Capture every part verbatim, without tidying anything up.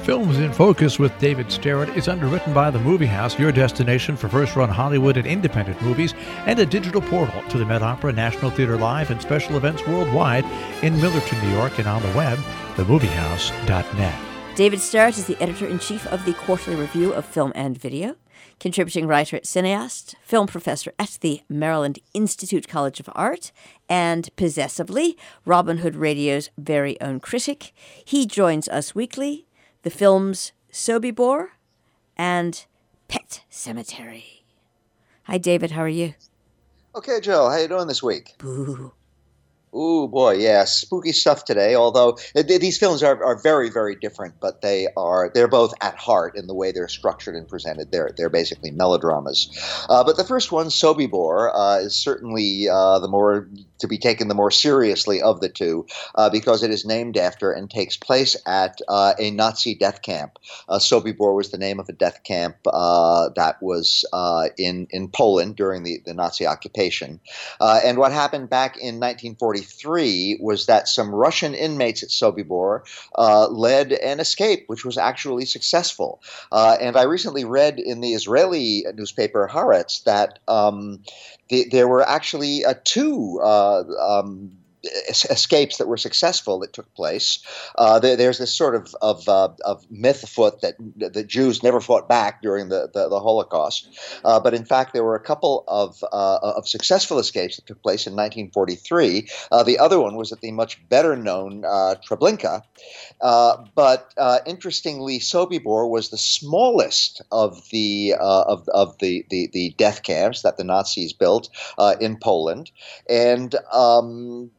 Films in Focus with David Starrett is underwritten by The Movie House, your destination for first-run Hollywood and independent movies, and a digital portal to the Met Opera, National Theatre Live, and special events worldwide in Millerton, New York, and on the web, the movie house dot net. David Starrett is the editor-in-chief of the Quarterly Review of Film and Video, contributing writer at Cineast, film professor at the Maryland Institute College of Art, and, possessively, Robin Hood Radio's very own critic. He joins us weekly. The films Sobibor and Pet Cemetery. Hi, David. How are you? Okay, Joe. How you doing this week? Boo. Ooh, boy, yeah, spooky stuff today, although th- these films are, are very, very different, but they are, they're both at heart in the way they're structured and presented. They're, they're basically melodramas. Uh, but the first one, Sobibor, uh, is certainly uh, the more, to be taken the more seriously of the two, uh, because it is named after and takes place at uh, a Nazi death camp. Uh, Sobibor was the name of a death camp uh, that was uh, in, in Poland during the, the Nazi occupation. Uh, and what happened back in nineteen forty-three was that some Russian inmates at Sobibor uh, led an escape, which was actually successful. Uh, and I recently read in the Israeli newspaper Haaretz that um, the, there were actually uh, two uh, um, escapes that were successful that took place. Uh, there, there's this sort of of, uh, of myth afoot that the Jews never fought back during the, the, the Holocaust. Uh, but in fact, there were a couple of uh, of successful escapes that took place in nineteen forty-three. Uh, the other one was at the much better known uh, Treblinka. Uh, but uh, interestingly, Sobibor was the smallest of the uh, of of the, the the death camps that the Nazis built uh, in Poland, and um,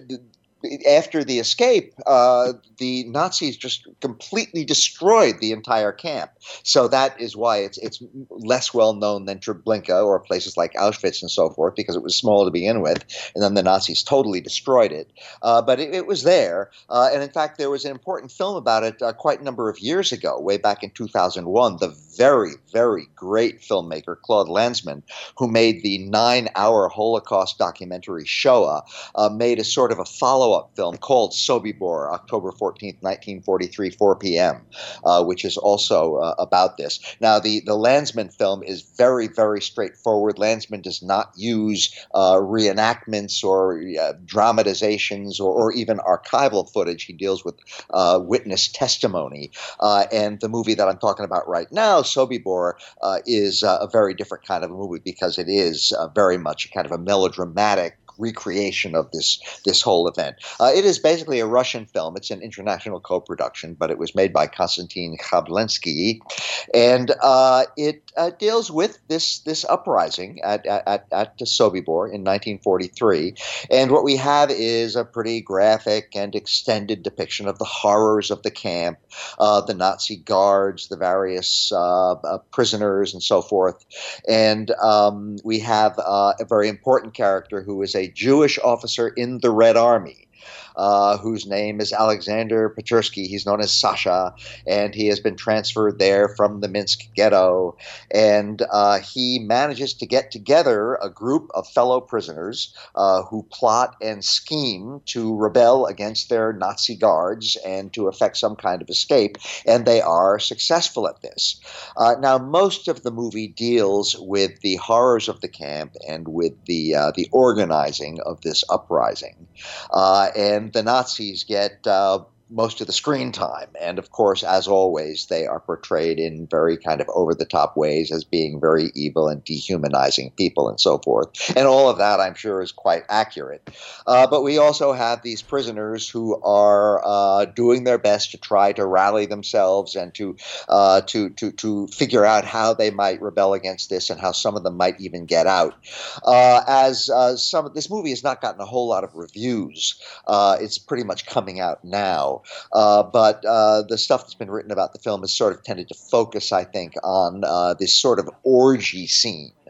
after the escape, uh, the Nazis just completely destroyed the entire camp. So that is why it's it's less well known than Treblinka or places like Auschwitz and so forth, because it was small to begin with, and then the Nazis totally destroyed it. Uh, but it, it was there, uh, and in fact, there was an important film about it uh, quite a number of years ago, way back in two thousand one. The very, very great filmmaker Claude Lanzmann, who made the nine-hour Holocaust documentary Shoah, uh, made a sort of a follow-up film called Sobibor, October fourteenth, nineteen forty-three, four p.m., uh, which is also uh, about this. Now, the, the Lanzmann film is very, very straightforward. Lanzmann does not use uh, reenactments or uh, dramatizations or, or even archival footage. He deals with uh, witness testimony. Uh, and the movie that I'm talking about right now, Sobibor, uh, is uh, a very different kind of a movie because it is uh, very much kind of a melodramatic recreation of this this whole event. Uh, it is basically a Russian film. It's an international co-production, but it was made by Konstantin Khablensky, and uh, it uh, deals with this this uprising at at, at Sobibor in nineteen forty-three. And what we have is a pretty graphic and extended depiction of the horrors of the camp, uh, the Nazi guards, the various uh, uh, prisoners, and so forth. And um, we have uh, a very important character who is a Jewish officer in the Red Army, Uh, whose name is Alexander Petrsky. He's known as Sasha, and he has been transferred there from the Minsk ghetto. And uh, he manages to get together a group of fellow prisoners uh, who plot and scheme to rebel against their Nazi guards and to effect some kind of escape, and they are successful at this. Uh, now, most of the movie deals with the horrors of the camp and with the, uh, the organizing of this uprising. Uh, and the Nazis get uh, most of the screen time. And of course, as always, they are portrayed in very kind of over-the-top ways as being very evil and dehumanizing people and so forth. And all of that, I'm sure, is quite accurate. Uh, but we also have these prisoners who are uh, doing their best to try to rally themselves and to, uh, to, to, to figure out how they might rebel against this and how some of them might even get out. Uh, as uh, some of this movie has not gotten a whole lot of reviews. Uh, it's pretty much coming out now. Uh, but uh, the stuff that's been written about the film has sort of tended to focus, I think, on uh, this sort of orgy scene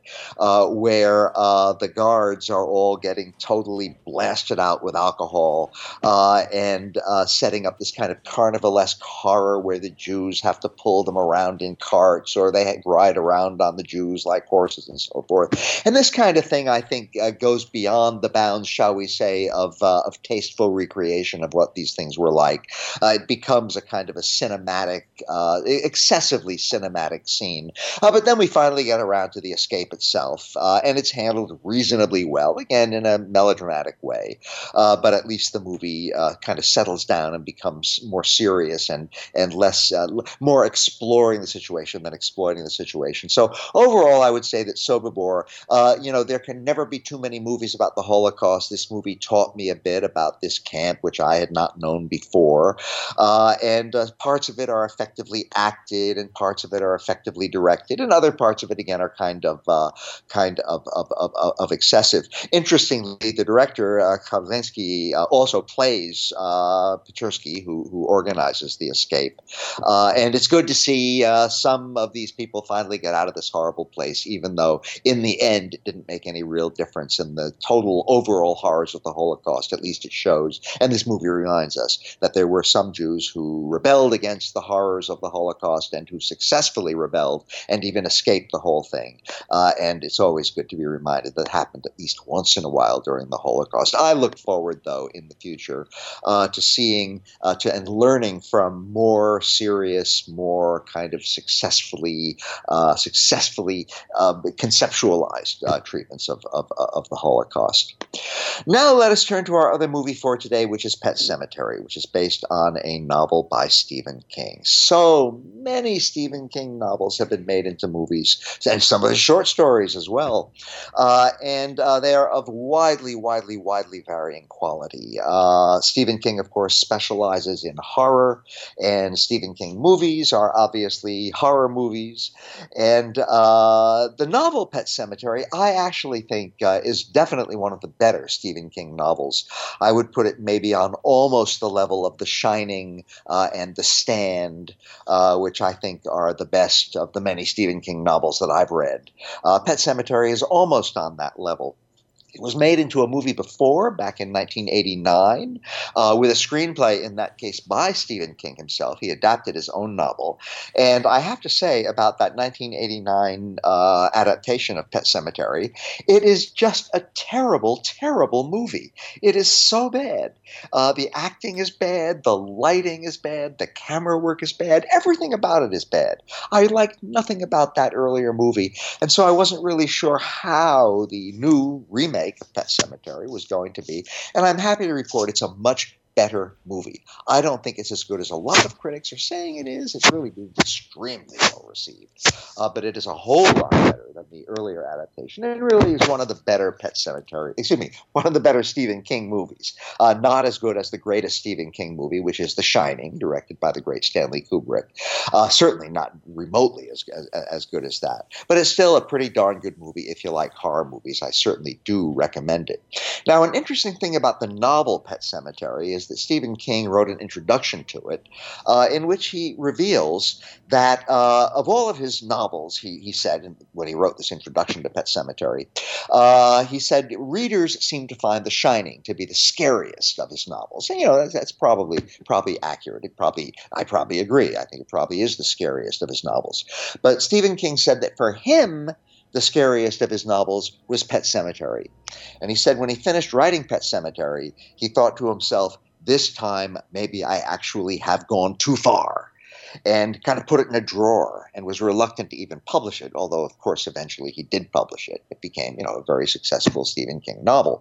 uh, where uh, the guards are all getting totally blasted out with alcohol uh, and uh, setting up this kind of carnivalesque horror where the Jews have to pull them around in carts, or they ride around on the Jews like horses and so forth. And this kind of thing, I think, uh, goes beyond the bounds, shall we say, of, uh, of tasteful recreation of what these things were like. Uh, it becomes a kind of a cinematic, uh, excessively cinematic scene. Uh, but then we finally get around to the escape itself, uh, and it's handled reasonably well, again, in a melodramatic way. Uh, but at least the movie uh, kind of settles down and becomes more serious and, and less, uh, more exploring the situation than exploiting the situation. So overall, I would say that Sobibor, uh, you know, there can never be too many movies about the Holocaust. This movie taught me a bit about this camp, which I had not known before. Uh, and uh, parts of it are effectively acted, and parts of it are effectively directed, and other parts of it, again, are kind of uh, kind of of, of, of excessive. Interestingly, the director, uh, Kavinsky, uh, also plays uh, Pechersky, who, who organizes the escape. Uh, and it's good to see uh, some of these people finally get out of this horrible place, even though in the end it didn't make any real difference in the total overall horrors of the Holocaust. At least it shows, and this movie reminds us, that there were some Jews who rebelled against the horrors of the Holocaust and who successfully rebelled and even escaped the whole thing. Uh, and it's always good to be reminded that happened at least once in a while during the Holocaust. I look forward, though, in the future uh, to seeing uh, to and learning from more serious, more kind of successfully uh, successfully uh, conceptualized uh, treatments of, of, of the Holocaust. Now let us turn to our other movie for today, which is Pet Sematary, which is based on a novel by Stephen King. So many Stephen King novels have been made into movies, and some of the short stories as well. Uh, and uh, they are of widely, widely, widely varying quality. Uh, Stephen King, of course, specializes in horror, and Stephen King movies are obviously horror movies. And uh, the novel Pet Sematary, I actually think, uh, is definitely one of the better Stephen King novels. I would put it maybe on almost the level of The Shining uh, and The Stand, uh, which I think are the best of the many Stephen King novels that I've read. Uh, Pet Sematary is almost on that level. It was made into a movie before, back in nineteen eighty-nine, uh, with a screenplay, in that case, by Stephen King himself. He adapted his own novel. And I have to say about that nineteen eighty-nine uh, adaptation of Pet Sematary, it is just a terrible, terrible movie. It is so bad. Uh, the acting is bad. The lighting is bad. The camera work is bad. Everything about it is bad. I liked nothing about that earlier movie. And so I wasn't really sure how the new remake of Pet Sematary was going to be, and I'm happy to report it's a much better movie. I don't think it's as good as a lot of critics are saying it is. It's really been extremely well received, uh, but it is a whole lot better than the earlier adaptation, and really is one of the better Pet Sematary, excuse me, one of the better Stephen King movies. Uh, not as good as the greatest Stephen King movie, which is The Shining, directed by the great Stanley Kubrick. Uh, certainly not remotely as, as as good as that, but it's still a pretty darn good movie if you like horror movies. I certainly do recommend it. Now, an interesting thing about the novel Pet Sematary is that Stephen King wrote an introduction to it uh, in which he reveals that uh, of all of his novels, he, he said when he wrote this introduction to Pet Sematary, uh, he said readers seem to find The Shining to be the scariest of his novels. And, you know, that's, that's probably probably accurate. It probably, I probably agree. I think it probably is the scariest of his novels. But Stephen King said that for him, the scariest of his novels was Pet Sematary. And he said when he finished writing Pet Sematary, he thought to himself, this time maybe I actually have gone too far, and kind of put it in a drawer and was reluctant to even publish it, although, of course, eventually he did publish it. It became, you know, a very successful Stephen King novel.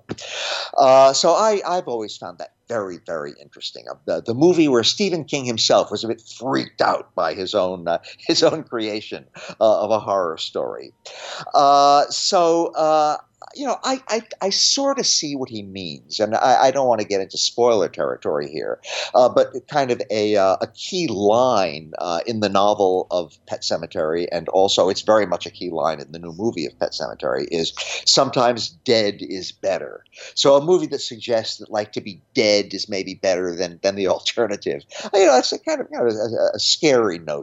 Uh, so I, I've always found that very, very interesting. The, the movie where Stephen King himself was a bit freaked out by his own uh, his own creation uh, of a horror story. Uh, so uh, you know, I, I, I sort of see what he means, and I, I don't want to get into spoiler territory here, uh, but kind of a, uh, a key line uh, in the novel of Pet Sematary, and also it's very much a key line in the new movie of Pet Sematary, is sometimes dead is better. So a movie that suggests that, like, to be dead is maybe better than, than the alternative, you know, that's a kind of, kind of a, a scary notion.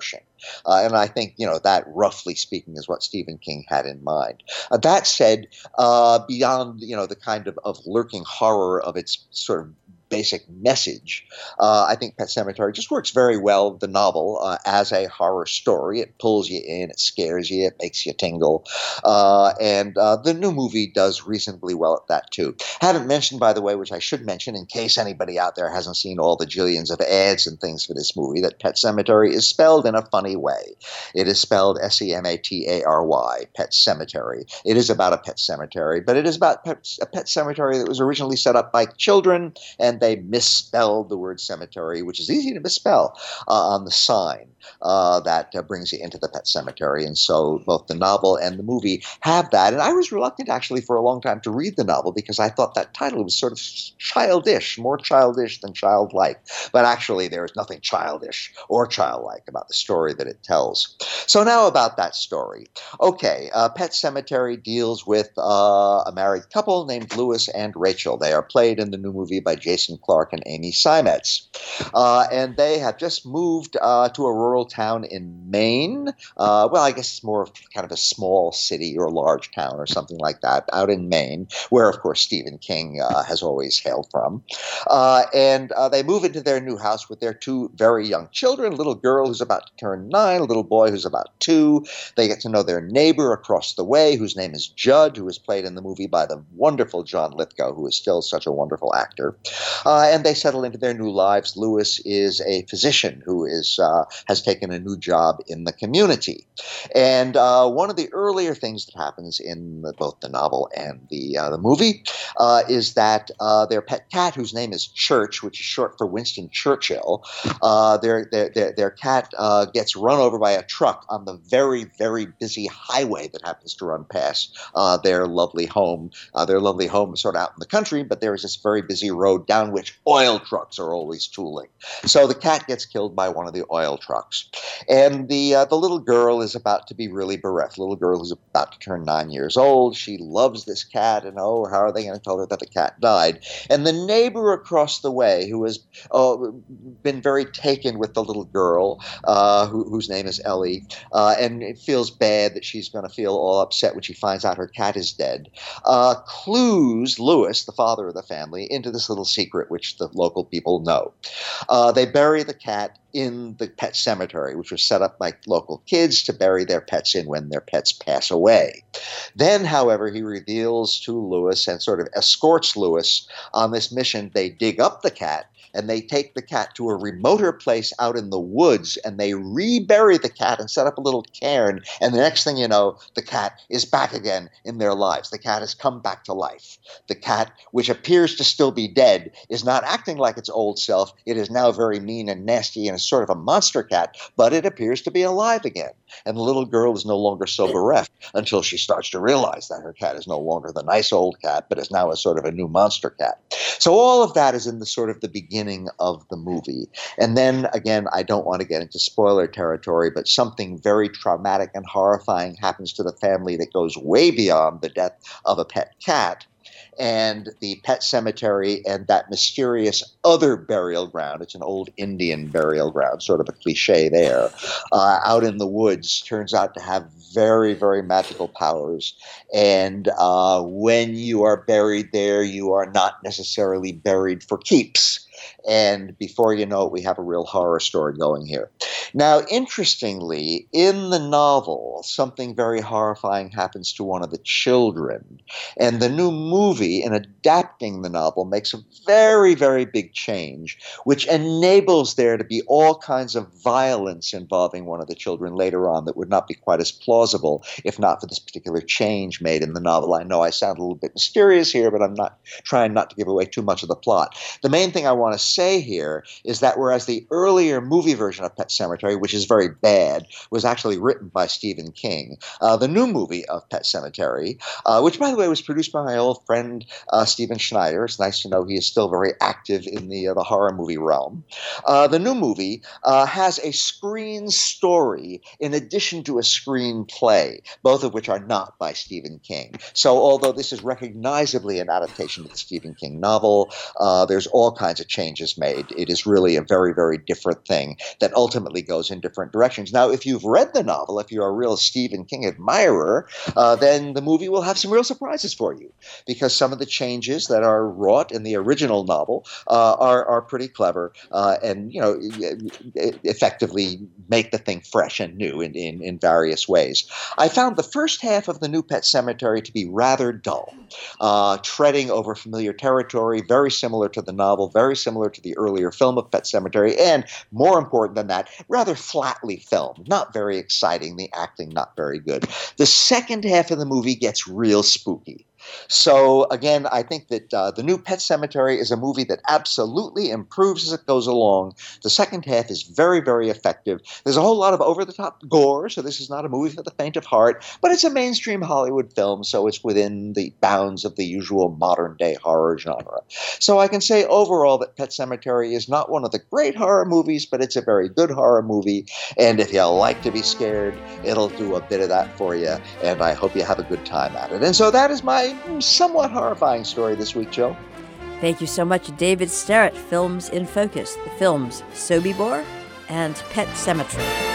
Uh, and I think, you know, that roughly speaking is what Stephen King had in mind. Uh, that said, uh, beyond, you know, the kind of, of lurking horror of its sort of basic message, uh, I think Pet Sematary just works very well, the novel, uh, as a horror story. It pulls you in, it scares you, it makes you tingle. Uh, and uh, the new movie does reasonably well at that, too. Haven't mentioned, by the way, which I should mention in case anybody out there hasn't seen all the jillions of ads and things for this movie, that Pet Sematary is spelled in a funny way. It is spelled S E M A T A R Y, Pet Sematary. It is about a pet cemetery, but it is about pet, a pet cemetery that was originally set up by children, and they misspelled the word cemetery, which is easy to misspell, uh, on the sign uh, that uh, brings you into the pet cemetery. And so both the novel and the movie have that. And I was reluctant, actually, for a long time to read the novel because I thought that title was sort of childish, more childish than childlike. But actually, there is nothing childish or childlike about the story that it tells. So now about that story. Okay, uh, Pet Sematary deals with uh, a married couple named Louis and Rachel. They are played in the new movie by Jason Clarke and Amy Seimetz. Uh, and they have just moved uh, to a rural town in Maine. Uh, well, I guess it's more of kind of a small city or large town or something like that, out in Maine, where, of course, Stephen King uh, has always hailed from. Uh, and uh, they move into their new house with their two very young children, a little girl who's about to turn nine, a little boy who's about two. They get to know their neighbor across the way, whose name is Judd, who was played in the movie by the wonderful John Lithgow, who is still such a wonderful actor. Uh, and they settle into their new lives. Louis is a physician who is uh, has taken a new job in the community. And uh, one of the earlier things that happens in the, both the novel and the uh, the movie uh, is that uh, their pet cat, whose name is Church, which is short for Winston Churchill, uh, their, their, their, their cat uh, gets run over by a truck on the very, very busy highway that happens to run past uh, their lovely home. Uh, their lovely home is sort of out in the country, but there is this very busy road down which oil trucks are always tooling. So the cat gets killed by one of the oil trucks. And the uh, the little girl is about to be really bereft. The little girl who's about to turn nine years old. She loves this cat, and oh, how are they going to tell her that the cat died? And the neighbor across the way, who has uh, been very taken with the little girl, uh, who, whose name is Ellie, uh, and it feels bad that she's going to feel all upset when she finds out her cat is dead, uh, clues Louis, the father of the family, into this little secret which the local people know. Uh, they bury the cat in the pet cemetery, which was set up by local kids to bury their pets in when their pets pass away. Then, however, he reveals to Louis and sort of escorts Louis on this mission. They dig up the cat, and they take the cat to a remoter place out in the woods, and they rebury the cat and set up a little cairn, and the next thing you know, the cat is back again in their lives. The cat has come back to life. The cat, which appears to still be dead, is not acting like its old self. It is now very mean and nasty and is sort of a monster cat, but it appears to be alive again. And the little girl is no longer so bereft until she starts to realize that her cat is no longer the nice old cat, but is now a sort of a new monster cat. So all of that is in the sort of the beginning of the movie. And then, again, I don't want to get into spoiler territory, but something very traumatic and horrifying happens to the family that goes way beyond the death of a pet cat. And the pet cemetery and that mysterious other burial ground, it's an old Indian burial ground, sort of a cliche there, uh, out in the woods, turns out to have very, very magical powers. And uh, when you are buried there, you are not necessarily buried for keeps. And before you know it, we have a real horror story going here. Now, interestingly, in the novel, something very horrifying happens to one of the children. And the new movie, in adapting the novel, makes a very, very big change, which enables there to be all kinds of violence involving one of the children later on that would not be quite as plausible if not for this particular change made in the novel. I know I sound a little bit mysterious here, but I'm not trying not to give away too much of the plot. The main thing I want to say here is that whereas the earlier movie version of Pet Sematary, which is very bad, was actually written by Stephen King, uh, the new movie of Pet Sematary, uh, which, by the way, was produced by my old friend uh, Stephen Schneider. It's nice to know he is still very active in the, uh, the horror movie realm. Uh, the new movie uh, has a screen story in addition to a screenplay, both of which are not by Stephen King. So although this is recognizably an adaptation of the Stephen King novel, uh, there's all kinds of changes made. It is really a very, very different thing that ultimately goes in different directions. Now, if you've read the novel, if you're a real Stephen King admirer, uh, then the movie will have some real surprises for you, because some of the changes that are wrought in the original novel uh, are, are pretty clever uh, and, you know, effectively make the thing fresh and new in, in, in various ways. I found the first half of The New Pet Sematary to be rather dull, uh, treading over familiar territory, very similar to the novel, very similar to the earlier film of Pet Sematary, and more important than that, rather flatly filmed, not very exciting, the acting not very good. The second half of the movie gets real spooky. So, again, I think that uh, The New Pet Sematary is a movie that absolutely improves as it goes along. The second half is very, very effective. There's a whole lot of over-the-top gore, so this is not a movie for the faint of heart, but it's a mainstream Hollywood film, so it's within the bounds of the usual modern-day horror genre. So I can say overall that Pet Sematary is not one of the great horror movies, but it's a very good horror movie, and if you like to be scared, it'll do a bit of that for you, and I hope you have a good time at it. And so that is my somewhat horrifying story this week, Jill. Thank you so much, David Sterrett. Films in Focus, the films Sobibor and Pet Sematary.